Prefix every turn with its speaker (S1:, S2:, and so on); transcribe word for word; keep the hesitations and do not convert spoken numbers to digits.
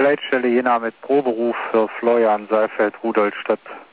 S1: Leitstelle Jena mit Proberuf für Florian Saalfeld, Rudolstadt.